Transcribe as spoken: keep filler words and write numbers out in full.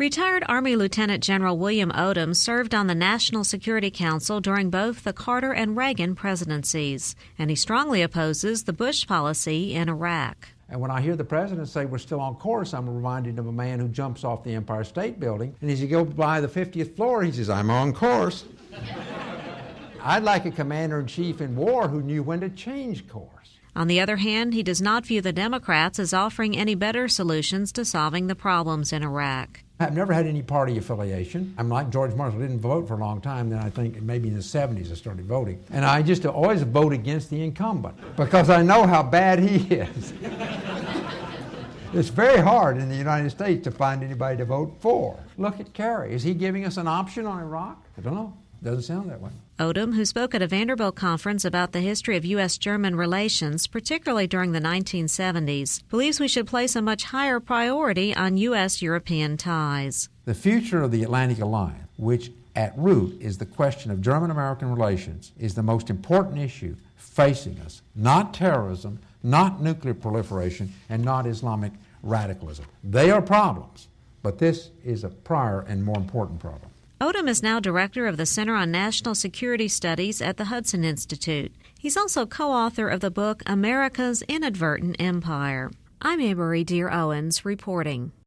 Retired Army Lieutenant General William Odom served on the National Security Council during both the Carter and Reagan presidencies, and he strongly opposes the Bush policy in Iraq. And when I hear the president say we're still on course, I'm reminded of a man who jumps off the Empire State Building, and as he goes by the fiftieth floor, he says, I'm on course. I'd like a commander-in-chief in war who knew when to change course. On the other hand, he does not view the Democrats as offering any better solutions to solving the problems in Iraq. I've never had any party affiliation. I'm like George Marshall, didn't vote for a long time. Then I think maybe in the seventies I started voting. And I just always vote against the incumbent because I know how bad he is. It's very hard in the United States to find anybody to vote for. Look at Kerry. Is he giving us an option on Iraq? I don't know. Doesn't sound that way. Odom, who spoke at a Vanderbilt conference about the history of U S German relations, particularly during the nineteen seventies, believes we should place a much higher priority on U S European ties. The future of the Atlantic Alliance, which at root is the question of German-American relations, is the most important issue facing us. Not terrorism, not nuclear proliferation, and not Islamic radicalism. They are problems, but this is a prior and more important problem. Odom is now director of the Center on National Security Studies at the Hudson Institute. He's also co-author of the book America's Inadvertent Empire. I'm Anne Marie Dear Owens reporting.